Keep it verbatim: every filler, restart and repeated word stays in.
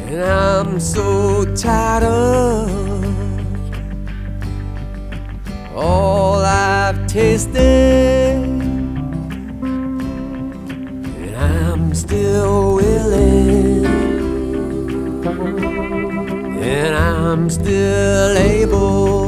And I'm so tired of all I've tasted, and I'm still willing, and I'm still able